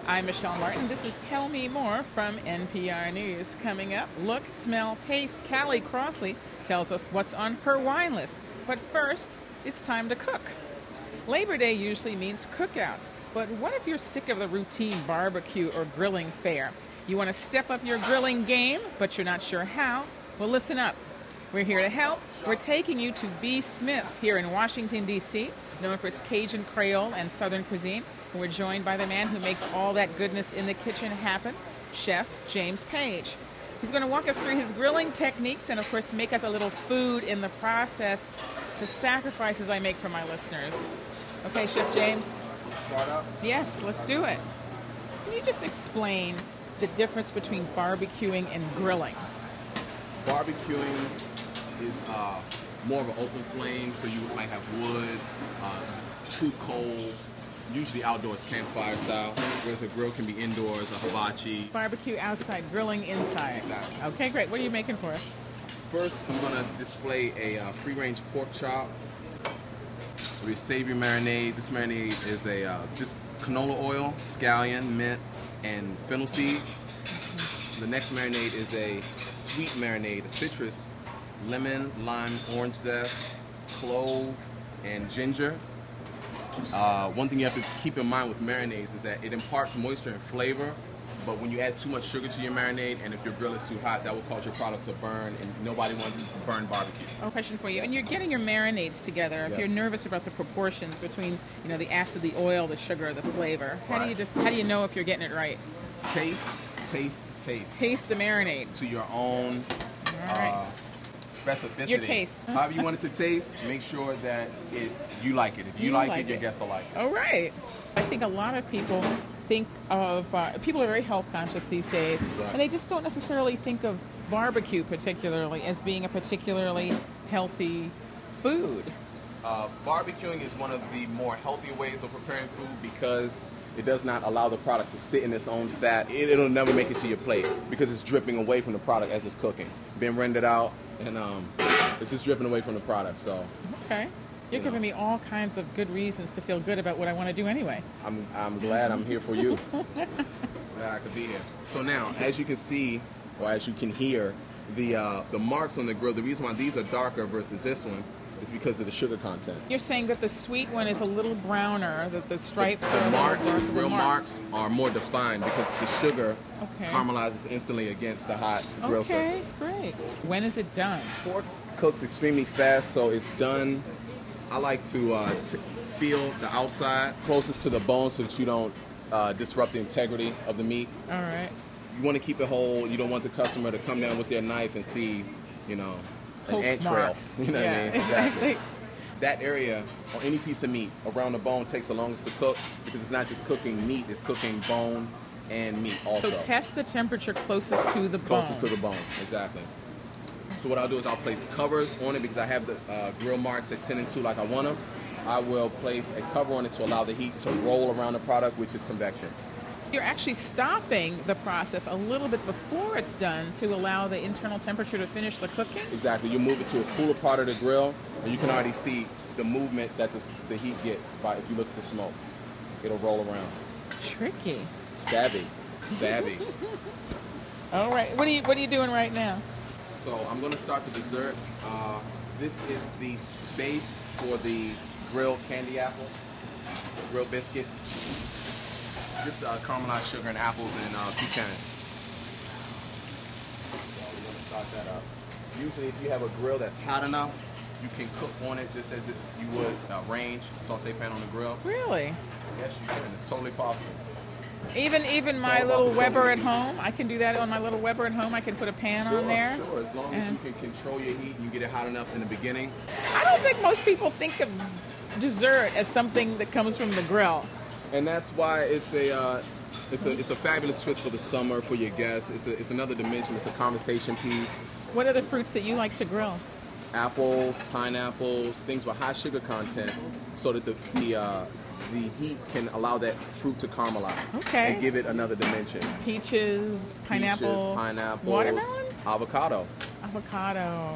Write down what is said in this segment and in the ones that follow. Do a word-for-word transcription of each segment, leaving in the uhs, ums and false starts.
I'm Michelle Martin. This is Tell Me More from N P R News. Coming up, look, smell, taste. Callie Crossley tells us what's on her wine list. But first, it's time to cook. Labor Day usually means cookouts, but what if you're sick of the routine barbecue or grilling fare? You want to step up your grilling game, but you're not sure how? Well, listen up. We're here to help. We're taking you to B. Smith's here in Washington, D C, known for its Cajun Creole and Southern cuisine. And we're joined by the man who makes all that goodness in the kitchen happen, Chef James Page. He's going to walk us through his grilling techniques and, of course, make us a little food in the process, the sacrifices I make for my listeners. Okay, Chef James? Start up? Yes, let's do it. Can you just explain the difference between barbecuing and grilling? Barbecuing is uh, more of an open flame, so you might have wood, uh, true coal, usually outdoors campfire style, whereas the grill can be indoors, a hibachi. Barbecue outside, grilling inside. Exactly. Okay, great. What are you making for us? First, I'm going to display a uh, free-range pork chop with a savory marinade. This marinade is a uh, just canola oil, scallion, mint, and fennel seed. The next marinade is a sweet marinade, a citrus, lemon, lime, orange zest, clove, and ginger. Uh, one thing you have to keep in mind with marinades is that it imparts moisture and flavor, but when you add too much sugar to your marinade, and if your grill is too hot, that will cause your product to burn, and nobody wants burned barbecue. Oh, question for you. And you're getting your marinades together. If Yes. you're nervous about the proportions between, you know, the acid, the oil, the sugar, the flavor, how do Right. you just how do you know if you're getting it right? Taste, taste, taste. Taste the marinade. To your own All right. uh, specificity. Your taste. However you want it to taste, make sure that it you like it. If you, You like, like it, your it. guests will like it. All right. I think a lot of people think of, uh, people are very health conscious these days, Right. and they just don't necessarily think of barbecue particularly as being a particularly healthy food. Uh, barbecuing is one of the more healthy ways of preparing food because it does not allow the product to sit in its own fat. It, it'll never make it to your plate because it's dripping away from the product as it's cooking. Being rendered out, and um, it's just dripping away from the product. So Okay. You're You know. giving me all kinds of good reasons to feel good about what I want to do anyway. I'm I'm glad I'm here for you. Glad I could be here. So now, as you can see, or as you can hear, the uh, the marks on the grill. The reason why these are darker versus this one is because of the sugar content. You're saying that the sweet one is a little browner, that the stripes The, are the a little marks, the darker, grill marks are more defined because the sugar Okay. caramelizes instantly against the hot grill Okay, surface. great. When is it done? Pork cooks extremely fast, so it's done. I like to, uh, to feel the outside closest to the bone so that you don't uh, disrupt the integrity of the meat. All right. You want to keep it whole. You don't want the customer to come down with their knife and see, you know, an Poke ant trail. marks. You know yeah, what I mean? exactly. That area or any piece of meat around the bone takes the longest to cook because it's not just cooking meat, it's cooking bone and meat also. So test the temperature closest to the bone. Closest to the bone, exactly. So what I'll do is I'll place covers on it because I have the uh, grill marks at ten and two like I want them. I will place a cover on it to allow the heat to roll around the product, which is convection. You're actually stopping the process a little bit before it's done to allow the internal temperature to finish the cooking? Exactly. You move it to a cooler part of the grill, and you can already see the movement that the, the heat gets by if you look at the smoke. It'll roll around. Tricky. Savvy. Savvy. All right. What are you What are you doing right now? So I'm going to start the dessert. Uh, this is the base for the grilled candy apple, grilled biscuit. Just uh, caramelized sugar and apples and uh, pecans. So we're going to start that up. Usually if you have a grill that's hot enough, you can cook on it just as if you would uh, range, saute pan on the grill. Really? Yes, you can. It's totally possible. Even even It's my all about little the Weber control at of the home, I can do that on my little Weber at home. I can put a pan Sure, on there. sure. As long as And- you can control your heat and you get it hot enough in the beginning. I don't think most people think of dessert as something that comes from the grill. And that's why it's a uh, it's a it's a fabulous twist for the summer for your guests. It's a, it's another dimension. It's a conversation piece. What are the fruits that you like to grill? Apples, pineapples, things with high sugar content, so that the the uh, the heat can allow that fruit to caramelize Okay. and give it another dimension. Peaches, pineapple, Peaches, pineapples, watermelon, avocado. avocado.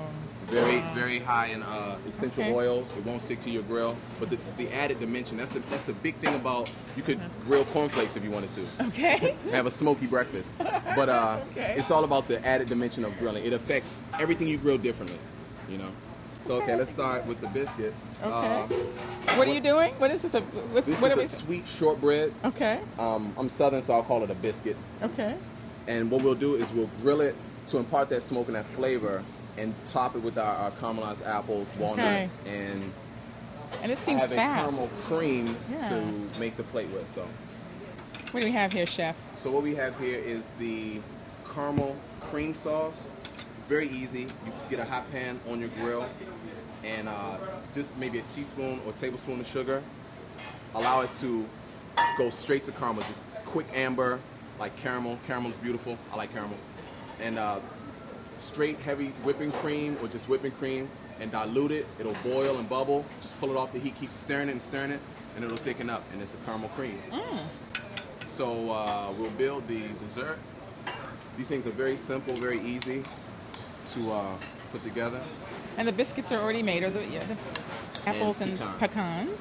Very, very high in uh, essential Okay. oils. It won't stick to your grill. But the, the added dimension, that's the that's the big thing about, you could grill cornflakes if you wanted to. Okay. Have a smoky breakfast. But uh, Okay. it's all about the added dimension of grilling. It affects everything you grill differently, you know? So, okay, let's start with the biscuit. Okay. Uh, What are you doing? What is this? A, what's, this what is are a we? sweet shortbread. Okay. Um, I'm Southern, so I'll call it a biscuit. Okay. And what we'll do is we'll grill it to impart that smoke and that flavor, and top it with our, our caramelized apples, walnuts, and And it seems have a fast. caramel cream Yeah. to make the plate with. So, What do we have here, Chef? so what we have here is the caramel cream sauce. Very easy. You get a hot pan on your grill, and uh, just maybe a teaspoon or tablespoon of sugar. Allow it to go straight to caramel. Just quick amber, like caramel. Caramel is beautiful. I like caramel. And uh, straight heavy whipping cream or just whipping cream, and dilute it. It'll boil and bubble. Just pull it off the heat. Keep stirring it and stirring it, and it'll thicken up, and it's a caramel cream. So uh, we'll build the dessert. These things are very simple, very easy to uh, put together. And the biscuits are already made, or the, yeah, the apples and, pecan. pecans.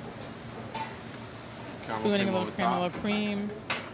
Caramel Spooning a cream little over caramel top. cream.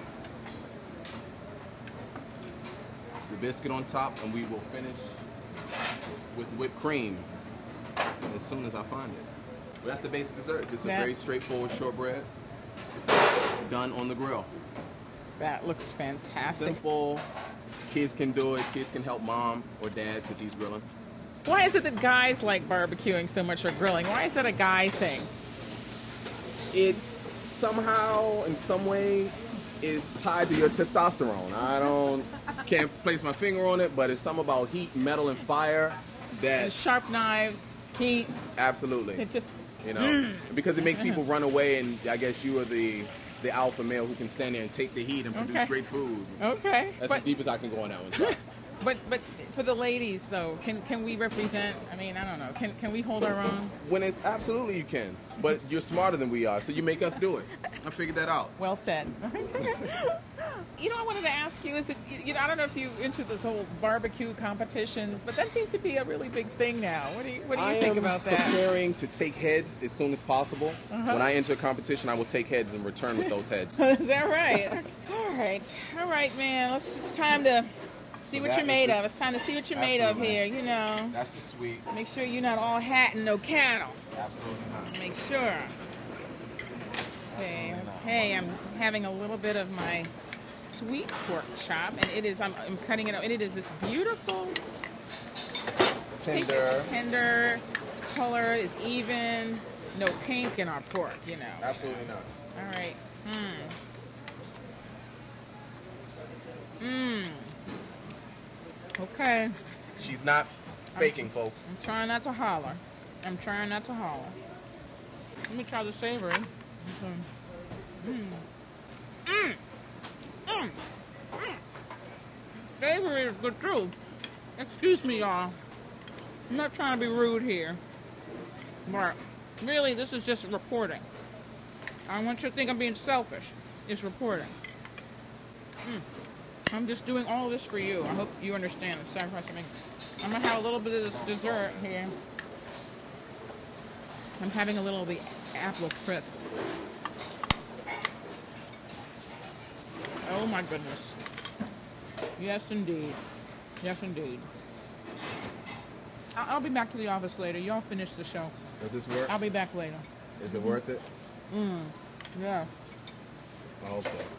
The biscuit on top, and we will finish with whipped cream as soon as I find it. But that's the basic dessert. Just a very That's- straightforward shortbread done on the grill. That looks fantastic. Simple. Kids can do it. Kids can help mom or dad because he's grilling. Why is it that guys like barbecuing so much or grilling? Why is that a guy thing? It somehow, in some way, is tied to your testosterone. I don't, can't place my finger on it, but it's something about heat, metal, and fire And that sharp knives, heat. absolutely, It just you know, because it makes people run away, and I guess you are the the alpha male who can stand there and take the heat and produce Okay. great food. okay. That's But, as deep as I can go on that one. Sorry. but but for the ladies though, can can we represent? I mean, I don't know. Can can we hold our own? When it's absolutely you can, but you're smarter than we are, so you make us do it. I figured that out. Well said. You know, I wanted to ask you is that you know I don't know if you into this whole barbecue competitions, but that seems to be a really big thing now. What do you what do you I think am about that? preparing to take heads as soon as possible. Uh-huh. When I enter a competition, I will take heads and return with those heads. Is that right? All right, all right, man. Let's, it's time to see So what that you're is made the- of. It's time to see what you're made of Absolutely. here. You know, That's the sweet. make sure you're not all hat and no cattle. Absolutely not. Make sure. Let's see. Okay, I'm having a little bit of my sweet pork chop, and it is. I'm, I'm cutting it up, and it is this beautiful pink, Tender. tender color. Is even. No pink in our pork, you know. Absolutely not. All right. Mmm. Mmm. Okay. She's not faking, folks. I'm trying not to holler. I'm trying not to holler. Let me try the savory. Mmm. Mmm. Mmm. Mmm. Savory is the truth. Excuse me, y'all. I'm not trying to be rude here. But really, this is just reporting. I don't want you to think I'm being selfish. It's reporting. Mm. I'm just doing all this for you. I hope you understand the sacrifice I make. I'm going to have a little bit of this dessert here. I'm having a little of the apple crisp. Oh my goodness. Yes, indeed. Yes, indeed. I- I'll be back to the office later. Y'all finish the show. Does this work? I'll be back later. Is it worth it? Yeah. I hope so.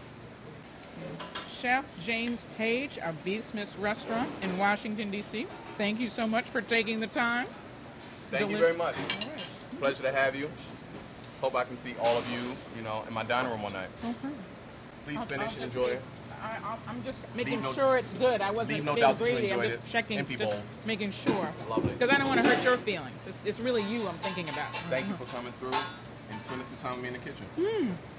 Chef James Page of Beef Smith's Restaurant in Washington, D C Thank you so much for taking the time. Thank you Deli- very much. Pleasure to have you. Hope I can see all of you, you know, in my dining room one night. Okay. Please I'll- finish I'll and just enjoy leave- it. I, I'll- I'm just making Leave no- sure it's good. I wasn't leave no being doubt that you greedy. I'm enjoyed just it. checking, Empty just bowl. making sure. Lovely. Because I don't want to hurt your feelings. It's, it's really you I'm thinking about. Thank you for coming through and spending some time with me in the kitchen.